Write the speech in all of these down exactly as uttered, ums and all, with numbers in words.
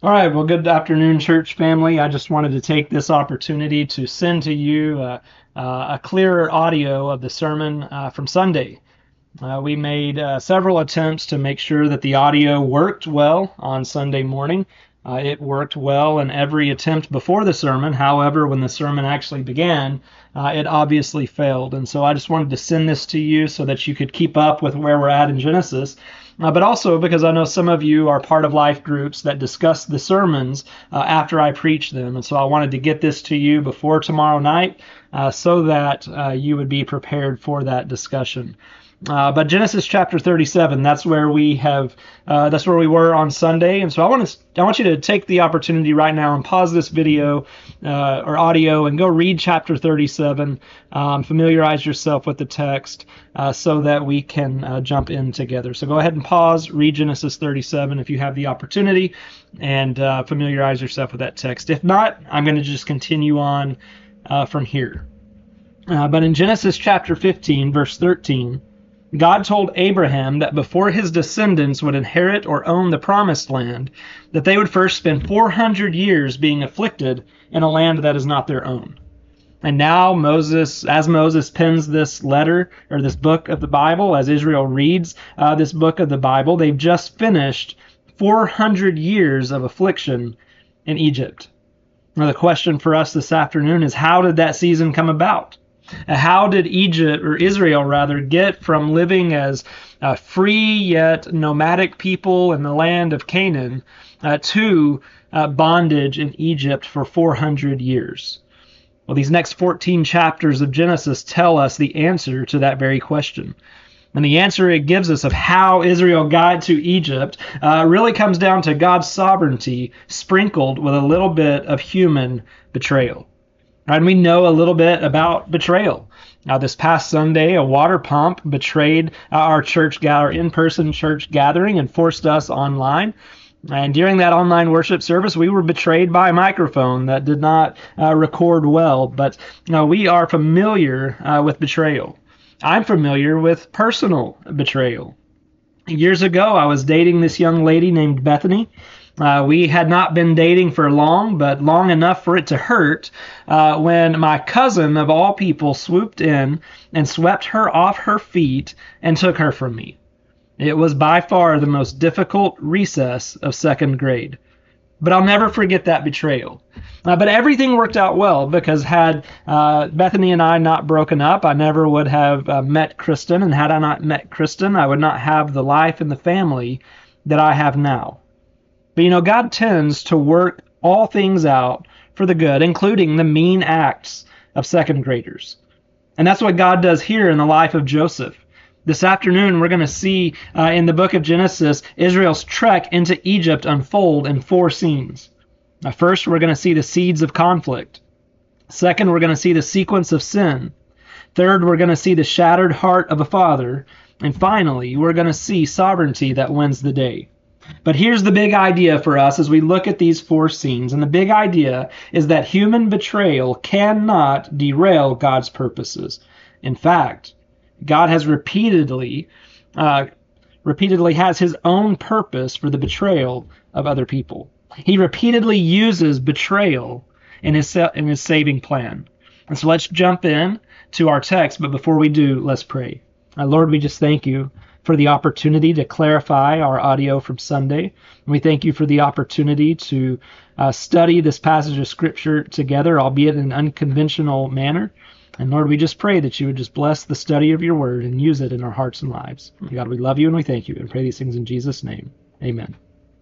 All right, well, good afternoon, church family. I just wanted to take this opportunity to send to you uh, uh, a clearer audio of the sermon uh, from Sunday. Uh, we made uh, several attempts to make sure that the audio worked well on Sunday morning. Uh, it worked well in every attempt before the sermon. However, when the sermon actually began, uh, it obviously failed. And so I just wanted to send this to you so that you could keep up with where we're at in Genesis. Uh, but also because I know some of you are part of life groups that discuss the sermons uh, after I preach them. And so I wanted to get this to you before tomorrow night uh, so that uh, you would be prepared for that discussion. Uh, but Genesis chapter thirty-seven, that's where we have, uh, that's where we were on Sunday. And so I want to, I want you to take the opportunity right now and pause this video uh, or audio and go read chapter thirty-seven, um, familiarize yourself with the text uh, so that we can uh, jump in together. So go ahead and pause, read Genesis thirty-seven if you have the opportunity, and uh, familiarize yourself with that text. If not, I'm going to just continue on uh, from here. Uh, but in Genesis chapter fifteen, verse thirteen, God told Abraham that before his descendants would inherit or own the promised land, that they would first spend four hundred years being afflicted in a land that is not their own. And now Moses, as Moses pens this letter, or this book of the Bible, as Israel reads uh, this book of the Bible, they've just finished four hundred years of affliction in Egypt. Now the question for us this afternoon is, how did that season come about? How did Egypt, or Israel rather, get from living as a free yet nomadic people in the land of Canaan uh, to uh, bondage in Egypt for four hundred years? Well, these next fourteen chapters of Genesis tell us the answer to that very question. And the answer it gives us of how Israel got to Egypt uh, really comes down to God's sovereignty sprinkled with a little bit of human betrayal. Right, and we know a little bit about betrayal. Now, this past Sunday, a water pump betrayed our church, our in-person church gathering and forced us online. And during that online worship service, we were betrayed by a microphone that did not uh, record well. But you know, we are familiar uh, with betrayal. I'm familiar with personal betrayal. Years ago, I was dating this young lady named Bethany. Uh, we had not been dating for long, but long enough for it to hurt uh, when my cousin, of all people, swooped in and swept her off her feet and took her from me. It was by far the most difficult recess of second grade. But I'll never forget that betrayal. Uh, but everything worked out well, because had uh, Bethany and I not broken up, I never would have uh, met Kristen. And had I not met Kristen, I would not have the life and the family that I have now. But you know, God tends to work all things out for the good, including the mean acts of second graders. And that's what God does here in the life of Joseph. This afternoon, we're going to see uh, in the book of Genesis, Israel's trek into Egypt unfold in four scenes. Now, first, we're going to see the seeds of conflict. Second, we're going to see the sequence of sin. Third, we're going to see the shattered heart of a father. And finally, we're going to see sovereignty that wins the day. But here's the big idea for us as we look at these four scenes. And the big idea is that human betrayal cannot derail God's purposes. In fact, God has repeatedly, uh, repeatedly has his own purpose for the betrayal of other people. He repeatedly uses betrayal in his, in his saving plan. And so let's jump in to our text. But before we do, let's pray. Uh, Lord, we just thank you for the opportunity to clarify our audio from Sunday. And we thank you for the opportunity to uh, study this passage of Scripture together, albeit in an unconventional manner. And Lord, we just pray that you would just bless the study of your word and use it in our hearts and lives. God, we love you and we thank you and pray these things in Jesus' name. Amen.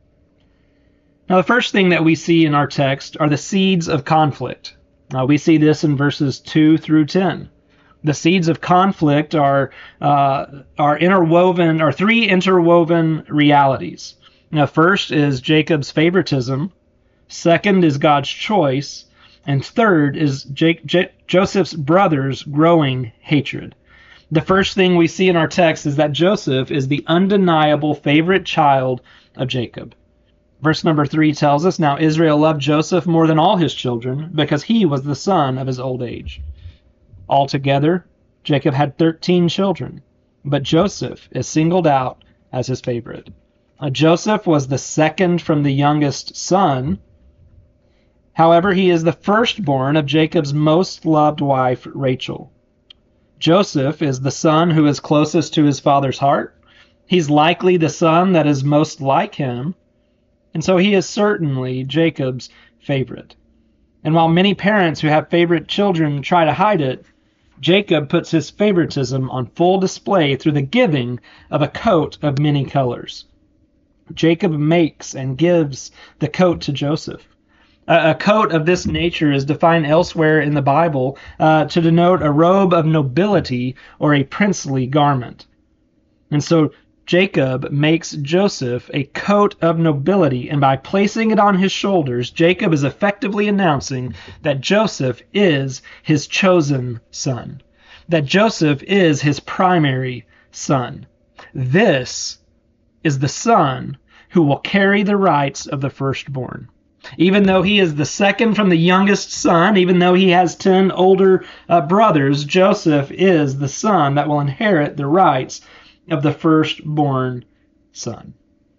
Now, the first thing that we see in our text are the seeds of conflict. Uh, we see this in verses two through ten. The seeds of conflict are uh, are interwoven, are three interwoven realities. Now, first is Jacob's favoritism. Second is God's choice. And third is Jake, J- Joseph's brothers' growing hatred. The first thing we see in our text is that Joseph is the undeniable favorite child of Jacob. Verse number three tells us, now Israel loved Joseph more than all his children, because he was the son of his old age. Altogether, Jacob had thirteen children, but Joseph is singled out as his favorite. Uh, Joseph was the second from the youngest son. However, he is the firstborn of Jacob's most loved wife, Rachel. Joseph is the son who is closest to his father's heart. He's likely the son that is most like him, and so he is certainly Jacob's favorite. And while many parents who have favorite children try to hide it, Jacob puts his favoritism on full display through the giving of a coat of many colors. Jacob makes and gives the coat to Joseph. A, a coat of this nature is defined elsewhere in the Bible uh, to denote a robe of nobility or a princely garment. And so Jacob makes Joseph a coat of nobility, and by placing it on his shoulders, Jacob is effectively announcing that Joseph is his chosen son, that Joseph is his primary son. This is the son who will carry the rights of the firstborn. Even though he is the second from the youngest son, even though he has ten older uh, brothers, Joseph is the son that will inherit the rights of the firstborn son.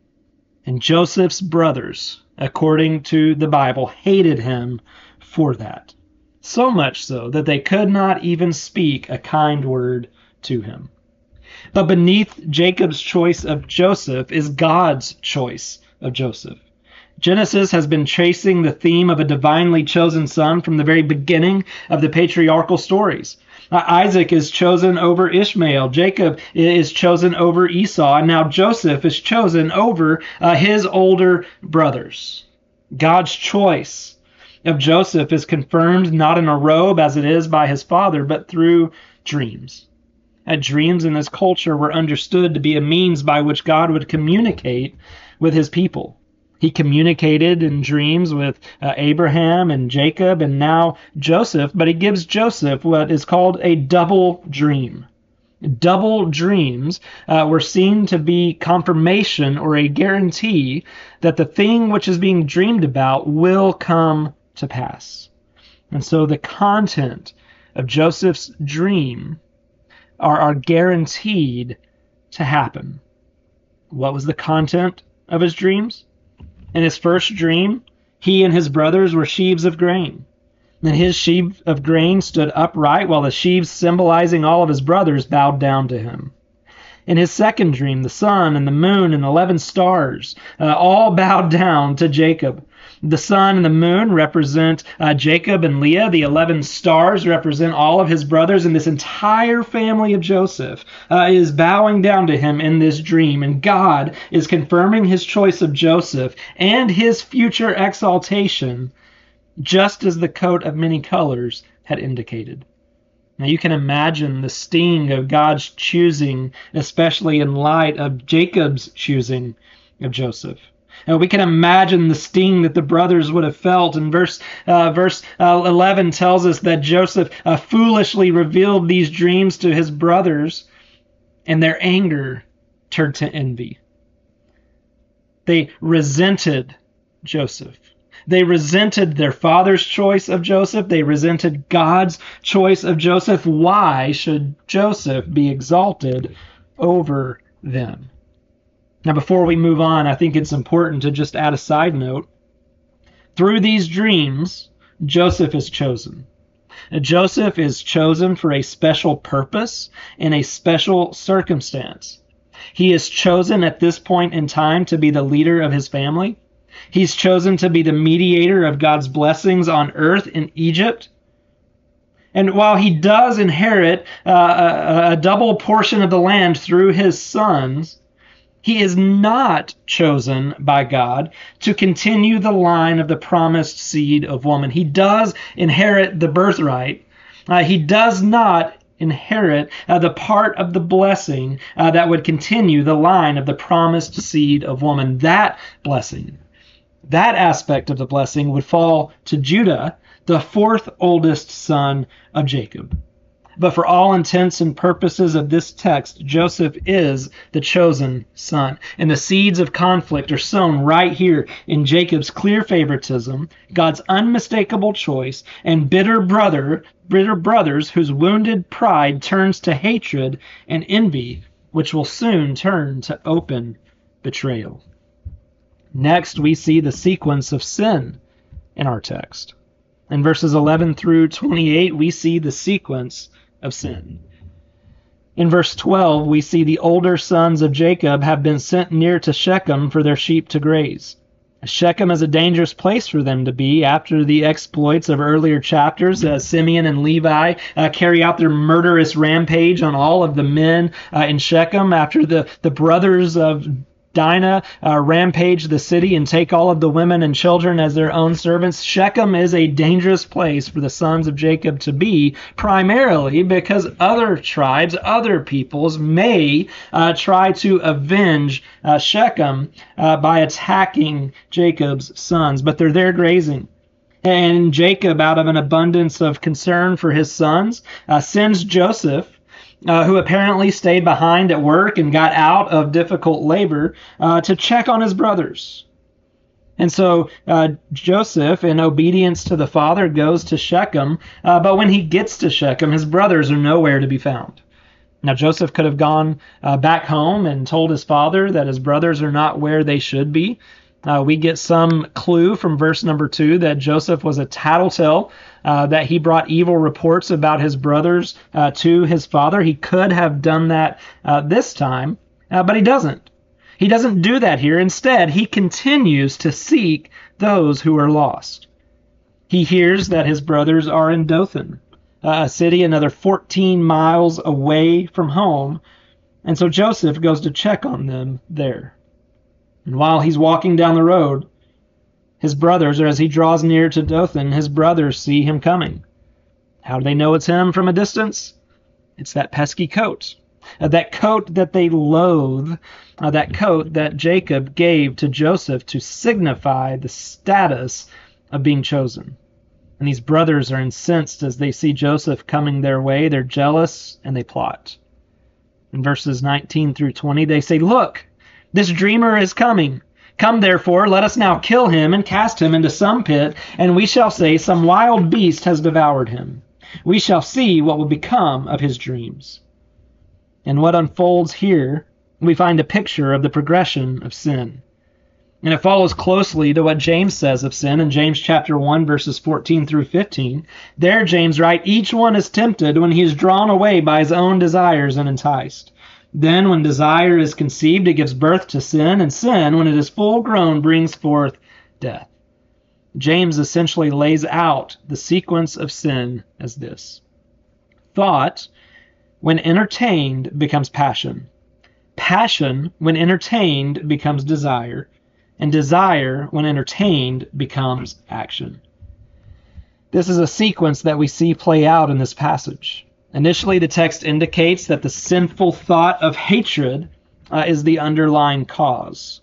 And Joseph's brothers, according to the Bible, hated him for that. So much so that they could not even speak a kind word to him. But beneath Jacob's choice of Joseph is God's choice of Joseph. Genesis has been chasing the theme of a divinely chosen son from the very beginning of the patriarchal stories. Uh, Isaac is chosen over Ishmael. Jacob is chosen over Esau. And now Joseph is chosen over uh, his older brothers. God's choice of Joseph is confirmed not in a robe as it is by his father, but through dreams. Uh, dreams in this culture were understood to be a means by which God would communicate with his people. He communicated in dreams with uh, Abraham and Jacob and now Joseph, but he gives Joseph what is called a double dream. Double dreams uh, were seen to be confirmation or a guarantee that the thing which is being dreamed about will come to pass. And so the content of Joseph's dream are, are guaranteed to happen. What was the content of his dreams? In his first dream, he and his brothers were sheaves of grain. And his sheaf of grain stood upright, while the sheaves symbolizing all of his brothers bowed down to him. In his second dream, the sun and the moon and eleven stars uh, all bowed down to Jacob. The sun and the moon represent uh, Jacob and Leah. The eleven stars represent all of his brothers. And this entire family of Joseph uh, is bowing down to him in this dream. And God is confirming his choice of Joseph and his future exaltation, just as the coat of many colors had indicated. Now you can imagine the sting of God's choosing, especially in light of Jacob's choosing of Joseph. And we can imagine the sting that the brothers would have felt. And verse uh, verse uh, eleven tells us that Joseph uh, foolishly revealed these dreams to his brothers, and their anger turned to envy. They resented Joseph. They resented their father's choice of Joseph. They resented God's choice of Joseph. Why should Joseph be exalted over them? Now, before we move on, I think it's important to just add a side note. Through these dreams, Joseph is chosen. Joseph is chosen for a special purpose in a special circumstance. He is chosen at this point in time to be the leader of his family. He's chosen to be the mediator of God's blessings on earth in Egypt. And while he does inherit uh, a, a double portion of the land through his sons, he is not chosen by God to continue the line of the promised seed of woman. He does inherit the birthright. Uh, he does not inherit uh, the part of the blessing uh, that would continue the line of the promised seed of woman. That blessing, that aspect of the blessing would fall to Judah, the fourth oldest son of Jacob. But for all intents and purposes of this text, Joseph is the chosen son. And the seeds of conflict are sown right here in Jacob's clear favoritism, God's unmistakable choice, and bitter brother, bitter brothers whose wounded pride turns to hatred and envy, which will soon turn to open betrayal. Next, we see the sequence of sin in our text. In verses eleven through twenty-eight, we see the sequence of sin. In verse twelve, we see the older sons of Jacob have been sent near to Shechem for their sheep to graze. Shechem is a dangerous place for them to be after the exploits of earlier chapters. Uh, Simeon and Levi uh, carry out their murderous rampage on all of the men uh, in Shechem after the, the brothers of Dinah uh, rampage the city and take all of the women and children as their own servants. Shechem is a dangerous place for the sons of Jacob to be, primarily because other tribes, other peoples may uh, try to avenge uh, Shechem uh, by attacking Jacob's sons, but they're there grazing. And Jacob, out of an abundance of concern for his sons, uh, sends Joseph, Uh, who apparently stayed behind at work and got out of difficult labor, uh, to check on his brothers. And so uh, Joseph, in obedience to the father, goes to Shechem, uh, but when he gets to Shechem, his brothers are nowhere to be found. Now, Joseph could have gone uh, back home and told his father that his brothers are not where they should be. Uh, we get some clue from verse number two that Joseph was a tattletale, uh, that he brought evil reports about his brothers uh, to his father. He could have done that uh, this time, uh, but he doesn't. He doesn't do that here. Instead, he continues to seek those who are lost. He hears that his brothers are in Dothan, uh, a city another fourteen miles away from home, and so Joseph goes to check on them there. And while he's walking down the road, his brothers, or as he draws near to Dothan, his brothers see him coming. How do they know it's him from a distance? It's that pesky coat. Uh, that coat that they loathe, uh, that coat that Jacob gave to Joseph to signify the status of being chosen. And these brothers are incensed as they see Joseph coming their way. They're jealous and they plot. In verses nineteen through twenty, they say, "Look, this dreamer is coming. Come, therefore, let us now kill him and cast him into some pit, and we shall say some wild beast has devoured him. We shall see what will become of his dreams." And what unfolds here, we find a picture of the progression of sin. And it follows closely to what James says of sin in James chapter one, verses fourteen through fifteen. There, James writes, "Each one is tempted when he is drawn away by his own desires and enticed. Then when desire is conceived, it gives birth to sin, and sin, when it is full grown, brings forth death." James essentially lays out the sequence of sin as this. Thought, when entertained, becomes passion. Passion, when entertained, becomes desire. And desire, when entertained, becomes action. This is a sequence that we see play out in this passage. Initially, the text indicates that the sinful thought of hatred uh, is the underlying cause.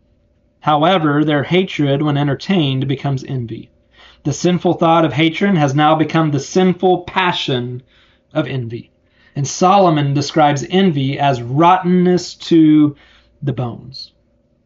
However, their hatred, when entertained, becomes envy. The sinful thought of hatred has now become the sinful passion of envy. And Solomon describes envy as rottenness to the bones.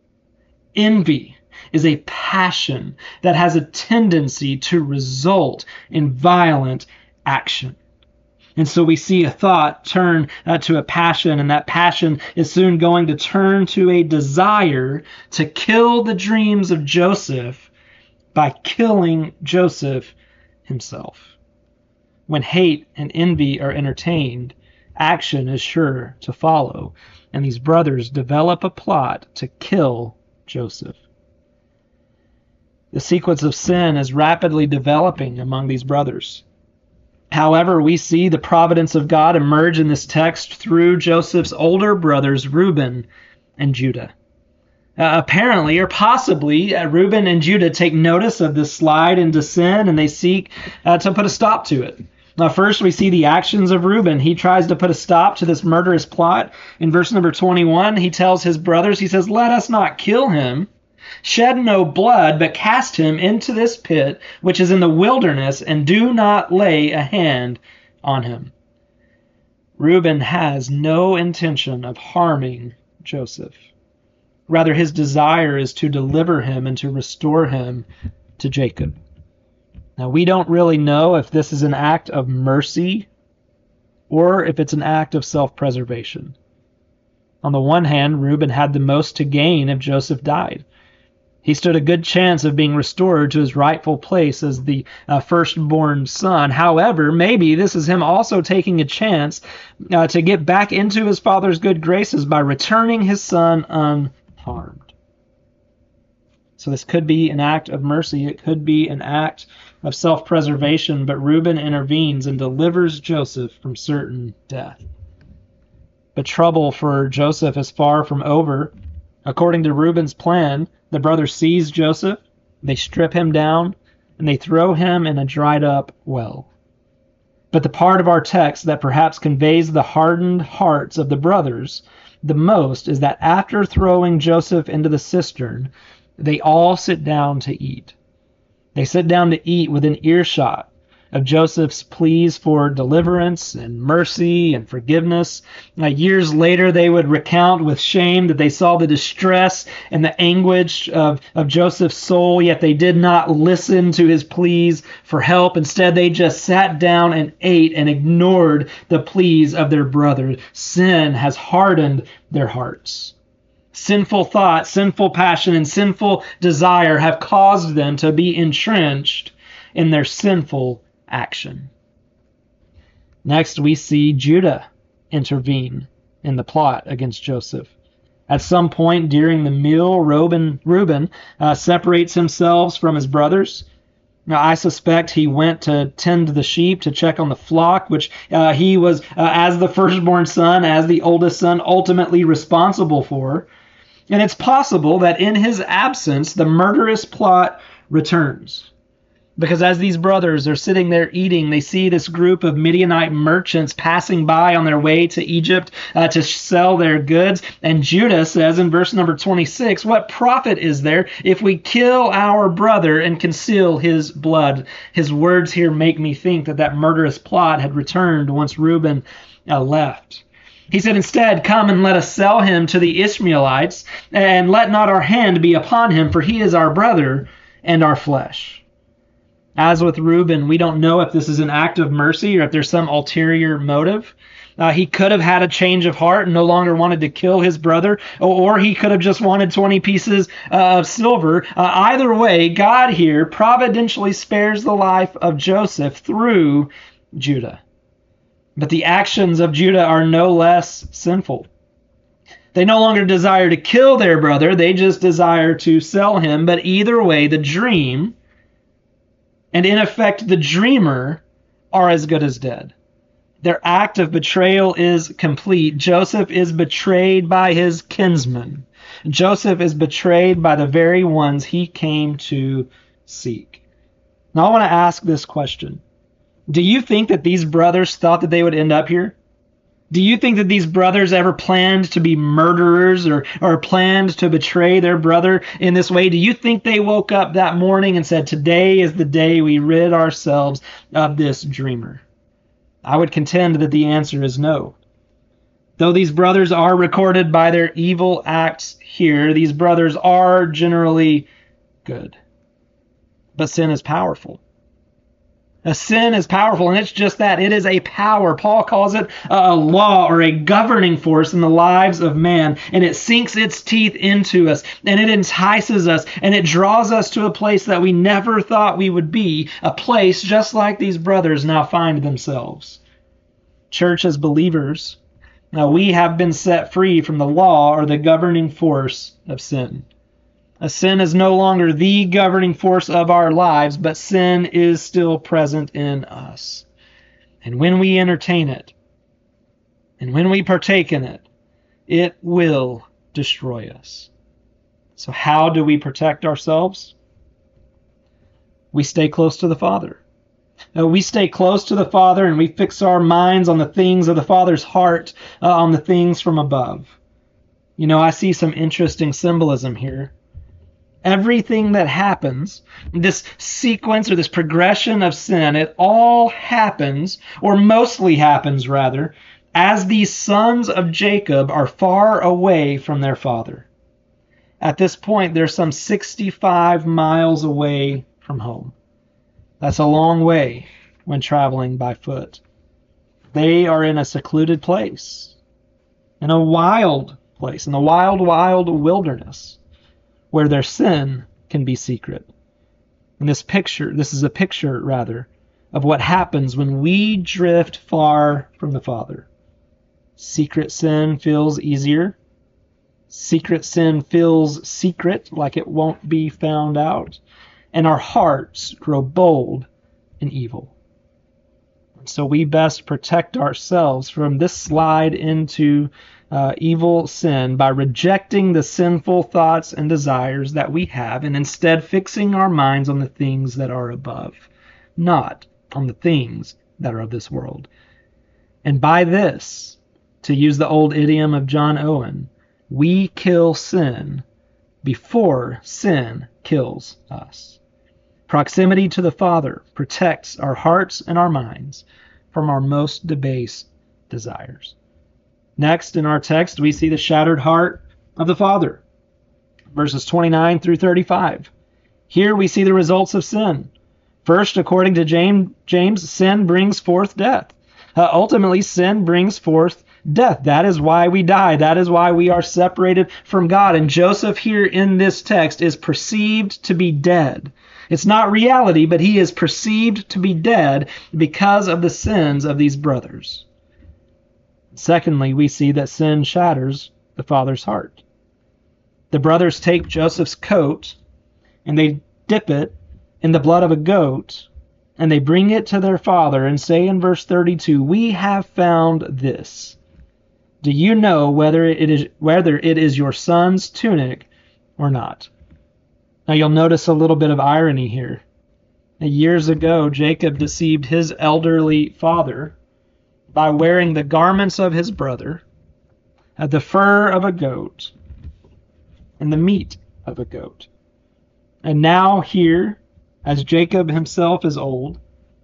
Envy is a passion that has a tendency to result in violent action. And so we see a thought turn uh, to a passion, and that passion is soon going to turn to a desire to kill the dreams of Joseph by killing Joseph himself. When hate and envy are entertained, action is sure to follow, and these brothers develop a plot to kill Joseph. The sequence of sin is rapidly developing among these brothers. However, we see the providence of God emerge in this text through Joseph's older brothers, Reuben and Judah. Uh, apparently, or possibly, uh, Reuben and Judah take notice of this slide into sin, and they seek uh, to put a stop to it. Now, first, we see the actions of Reuben. He tries to put a stop to this murderous plot. In verse number twenty-one, he tells his brothers, he says, "Let us not kill him. Shed no blood, but cast him into this pit, which is in the wilderness, and do not lay a hand on him." Reuben has no intention of harming Joseph. Rather, his desire is to deliver him and to restore him to Jacob. Now, we don't really know if this is an act of mercy or if it's an act of self-preservation. On the one hand, Reuben had the most to gain if Joseph died. He stood a good chance of being restored to his rightful place as the uh, firstborn son. However, maybe this is him also taking a chance uh, to get back into his father's good graces by returning his son unharmed. So this could be an act of mercy. It could be an act of self-preservation, but Reuben intervenes and delivers Joseph from certain death. But trouble for Joseph is far from over. According to Reuben's plan, the brothers seize Joseph, they strip him down, and they throw him in a dried-up well. But the part of our text that perhaps conveys the hardened hearts of the brothers the most is that after throwing Joseph into the cistern, they all sit down to eat. They sit down to eat within earshot of Joseph's pleas for deliverance and mercy and forgiveness. Now, years later, they would recount with shame that they saw the distress and the anguish of, of Joseph's soul, yet they did not listen to his pleas for help. Instead, they just sat down and ate and ignored the pleas of their brothers. Sin has hardened their hearts. Sinful thought, sinful passion, and sinful desire have caused them to be entrenched in their sinful action. Next, we see Judah intervene in the plot against Joseph. At some point during the meal, Reuben, Reuben uh, separates himself from his brothers. Now, I suspect he went to tend the sheep, to check on the flock, which uh, he was, uh, as the firstborn son, as the oldest son, ultimately responsible for. And it's possible that in his absence, the murderous plot returns. Because as these brothers are sitting there eating, they see this group of Midianite merchants passing by on their way to Egypt uh, to sell their goods. And Judah says in verse number twenty-six, "What profit is there if we kill our brother and conceal his blood?" His words here make me think that that murderous plot had returned once Reuben uh, left. He said, "Instead, come and let us sell him to the Ishmaelites, and let not our hand be upon him, for he is our brother and our flesh." As with Reuben, we don't know if this is an act of mercy or if there's some ulterior motive. Uh, he could have had a change of heart and no longer wanted to kill his brother, or, or he could have just wanted twenty pieces uh, of silver. Uh, either way, God here providentially spares the life of Joseph through Judah. But the actions of Judah are no less sinful. They no longer desire to kill their brother, they just desire to sell him. But either way, the dream, and in effect the dreamer, are as good as dead. Their act of betrayal is complete. Joseph is betrayed by his kinsmen. Joseph is betrayed by the very ones he came to seek. Now I want to ask this question. Do you think that these brothers thought that they would end up here? Do you think that these brothers ever planned to be murderers or, or planned to betray their brother in this way? Do you think they woke up that morning and said, "Today is the day we rid ourselves of this dreamer"? I would contend that the answer is no. Though these brothers are recorded by their evil acts here, these brothers are generally good. But sin is powerful. A sin is powerful, and it's just that. It is a power. Paul calls it a law or a governing force in the lives of man, and it sinks its teeth into us, and it entices us, and it draws us to a place that we never thought we would be, a place just like these brothers now find themselves. Church, as believers, now we have been set free from the law or the governing force of sin. A sin is no longer the governing force of our lives, but sin is still present in us. And when we entertain it, and when we partake in it, it will destroy us. So how do we protect ourselves? We stay close to the Father. Uh, we stay close to the Father, and we fix our minds on the things of the Father's heart, uh, on the things from above. You know, I see some interesting symbolism here. Everything that happens, this sequence or this progression of sin, it all happens, or mostly happens rather, as these sons of Jacob are far away from their father. At this point, they're some sixty-five miles away from home. That's a long way when traveling by foot. They are in a secluded place, in a wild place, in the wild, wild wilderness, where their sin can be secret. And this picture, this is a picture, rather, of what happens when we drift far from the Father. Secret sin feels easier. Secret sin feels secret, like it won't be found out. And our hearts grow bold and evil. So we best protect ourselves from this slide into uh, evil sin by rejecting the sinful thoughts and desires that we have and instead fixing our minds on the things that are above, not on the things that are of this world. And by this, to use the old idiom of John Owen, we kill sin before sin kills us. Proximity to the Father protects our hearts and our minds from our most debased desires. Next, in our text, we see the shattered heart of the Father, verses twenty-nine through thirty-five. Here we see the results of sin. First, according to James, James sin brings forth death. Uh, ultimately, sin brings forth death. That is why we die. That is why we are separated from God. And Joseph here in this text is perceived to be dead. It's not reality, but he is perceived to be dead because of the sins of these brothers. Secondly, we see that sin shatters the father's heart. The brothers take Joseph's coat and they dip it in the blood of a goat, and they bring it to their father and say in verse thirty-two, "We have found this. Do you know whether it is whether it is your son's tunic or not?" Now you'll notice a little bit of irony here. Years ago, Jacob deceived his elderly father by wearing the garments of his brother, the fur of a goat, and the meat of a goat. And now here, as Jacob himself is old,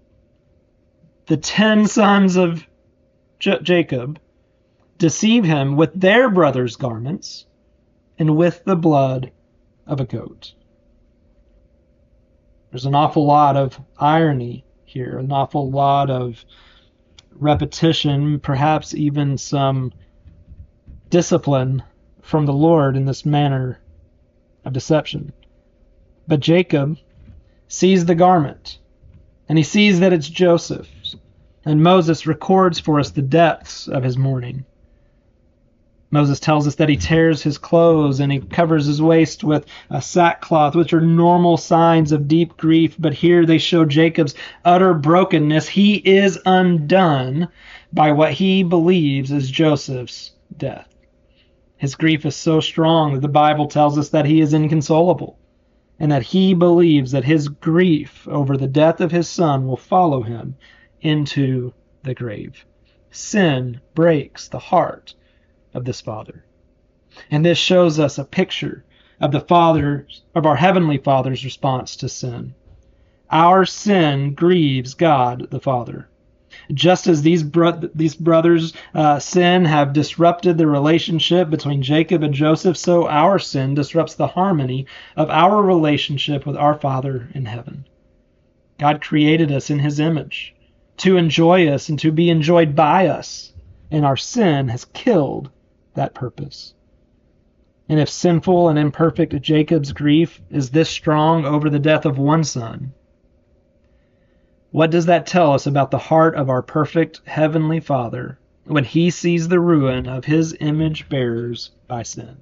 the ten sons of J- Jacob deceive him with their brother's garments and with the blood of a goat. There's an awful lot of irony here, an awful lot of repetition, perhaps even some discipline from the Lord in this manner of deception. But Jacob sees the garment, and he sees that it's Joseph's, and Moses records for us the depths of his mourning. Moses tells us that he tears his clothes and he covers his waist with a sackcloth, which are normal signs of deep grief, but here they show Jacob's utter brokenness. He is undone by what he believes is Joseph's death. His grief is so strong that the Bible tells us that he is inconsolable, and that he believes that his grief over the death of his son will follow him into the grave. Sin breaks the heart of this Father. And this shows us a picture of the Father's, of our Heavenly Father's response to sin. Our sin grieves God the Father. Just as these, bro- these brothers' uh, sin have disrupted the relationship between Jacob and Joseph, so our sin disrupts the harmony of our relationship with our Father in heaven. God created us in His image to enjoy us and to be enjoyed by us, and our sin has killed that purpose. And if sinful and imperfect Jacob's grief is this strong over the death of one son, what does that tell us about the heart of our perfect Heavenly Father when He sees the ruin of His image bearers by sin?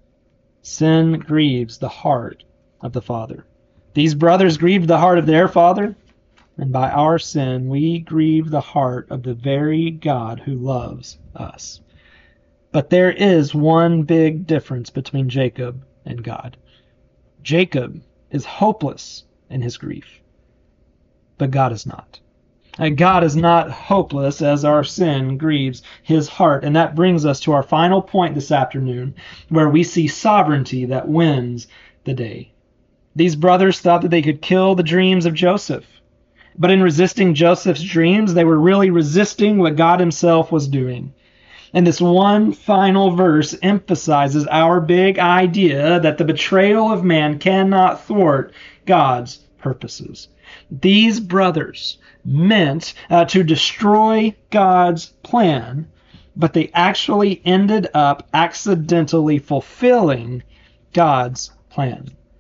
Sin grieves the heart of the Father. These brothers grieved the heart of their father, and by our sin we grieve the heart of the very God who loves us. But there is one big difference between Jacob and God. Jacob is hopeless in his grief, but God is not. And God is not hopeless as our sin grieves His heart. And that brings us to our final point this afternoon, where we see sovereignty that wins the day. These brothers thought that they could kill the dreams of Joseph. But in resisting Joseph's dreams, they were really resisting what God Himself was doing. And this one final verse emphasizes our big idea that the betrayal of man cannot thwart God's purposes. These brothers meant uh, to destroy God's plan, but they actually ended up accidentally fulfilling God's plan.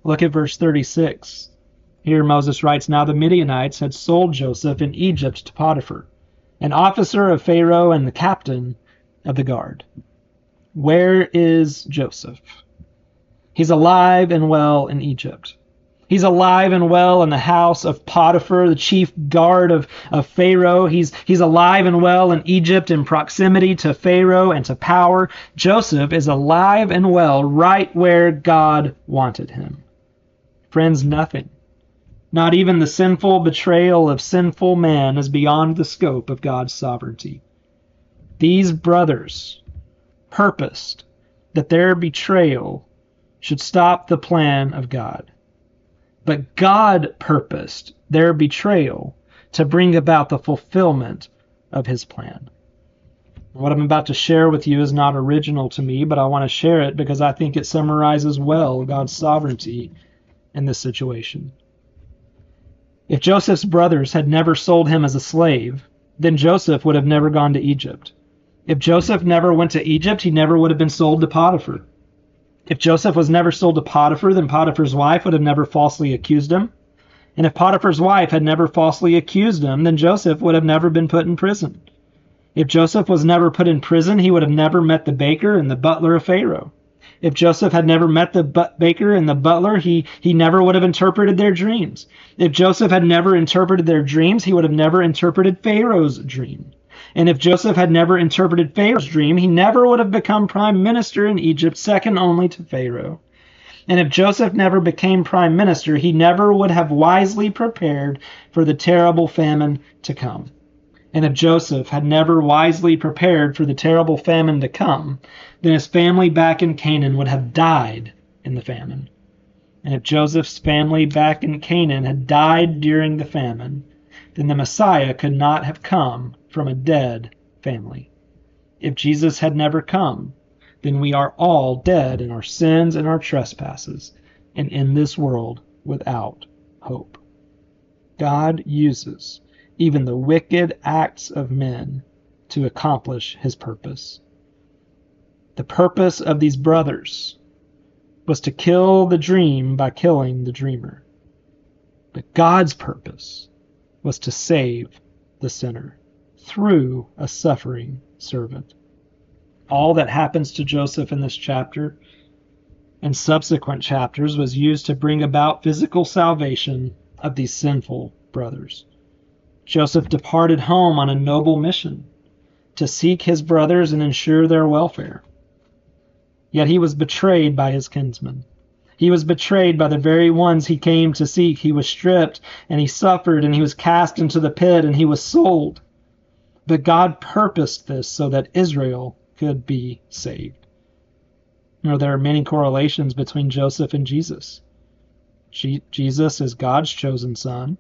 Look at verse thirty-six. Here Moses writes, "Now the Midianites had sold Joseph in Egypt to Potiphar, an officer of Pharaoh and the captain of the guard." Where is Joseph? He's alive and well in Egypt. He's alive and well in the house of Potiphar, the chief guard of, of Pharaoh. He's, he's alive and well in Egypt in proximity to Pharaoh and to power. Joseph is alive and well right where God wanted him. Friends, nothing, not even the sinful betrayal of sinful man, is beyond the scope of God's sovereignty. These brothers purposed that their betrayal should stop the plan of God. But God purposed their betrayal to bring about the fulfillment of his plan. What I'm about to share with you is not original to me, but I want to share it because I think it summarizes well God's sovereignty in this situation. If Joseph's brothers had never sold him as a slave, then Joseph would have never gone to Egypt. If Joseph never went to Egypt, he never would have been sold to Potiphar. If Joseph was never sold to Potiphar, then Potiphar's wife would have never falsely accused him. And if Potiphar's wife had never falsely accused him, then Joseph would have never been put in prison. If Joseph was never put in prison, he would have never met the baker and the butler of Pharaoh. If Joseph had never met the baker and the butler, he, he never would have interpreted their dreams. If Joseph had never interpreted their dreams, he would have never interpreted Pharaoh's dream. And if Joseph had never interpreted Pharaoh's dream, he never would have become prime minister in Egypt, second only to Pharaoh. And if Joseph never became prime minister, he never would have wisely prepared for the terrible famine to come. And if Joseph had never wisely prepared for the terrible famine to come, then his family back in Canaan would have died in the famine. And if Joseph's family back in Canaan had died during the famine, then the Messiah could not have come from a dead family. If Jesus had never come, then we are all dead in our sins and our trespasses, and in this world without hope. God uses even the wicked acts of men to accomplish his purpose. The purpose of these brothers was to kill the dream by killing the dreamer. But God's purpose was to save the sinner through a suffering servant. All that happens to Joseph in this chapter and subsequent chapters was used to bring about physical salvation of these sinful brothers. Joseph departed home on a noble mission to seek his brothers and ensure their welfare. Yet he was betrayed by his kinsmen. He was betrayed by the very ones he came to seek. He was stripped, and he suffered, and he was cast into the pit, and he was sold. But God purposed this so that Israel could be saved. You know, there are many correlations between Joseph and Jesus. Je- Jesus is God's chosen son.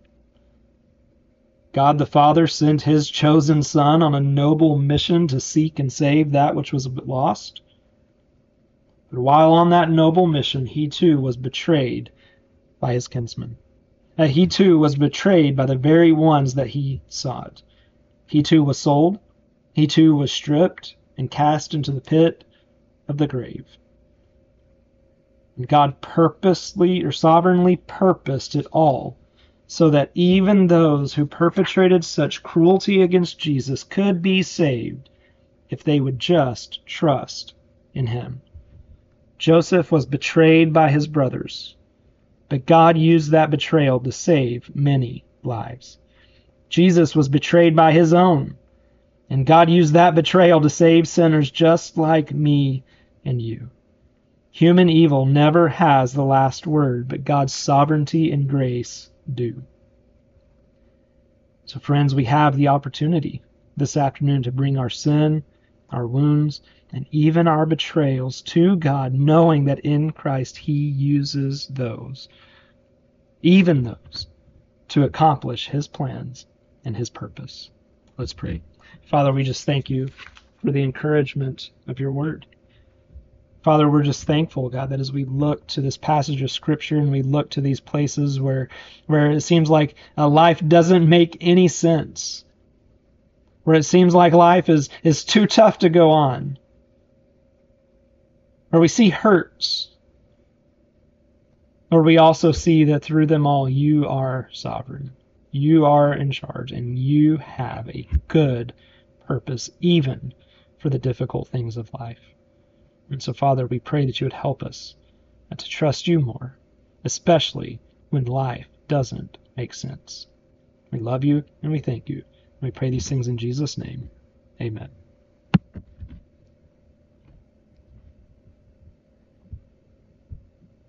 God the Father sent his chosen son on a noble mission to seek and save that which was lost. But while on that noble mission, he too was betrayed by his kinsmen. Uh, he too was betrayed by the very ones that he sought. He too was sold. He too was stripped and cast into the pit of the grave. And God purposely or sovereignly purposed it all so that even those who perpetrated such cruelty against Jesus could be saved if they would just trust in him. Joseph was betrayed by his brothers, but God used that betrayal to save many lives. Jesus was betrayed by his own, and God used that betrayal to save sinners just like me and you. Human evil never has the last word, but God's sovereignty and grace do. So friends, we have the opportunity this afternoon to bring our sin, our wounds, and even our betrayals to God, knowing that in Christ he uses those, even those, to accomplish his plans and his purpose. Let's pray. Father, we just thank you for the encouragement of your word. Father, we're just thankful, God, that as we look to this passage of Scripture and we look to these places where, where it seems like uh, life doesn't make any sense, where it seems like life is, is too tough to go on, where we see hurts, Lord, we also see that through them all, you are sovereign. You are in charge, and you have a good purpose, even for the difficult things of life. And so, Father, we pray that you would help us to trust you more, especially when life doesn't make sense. We love you and we thank you. And we pray these things in Jesus' name. Amen.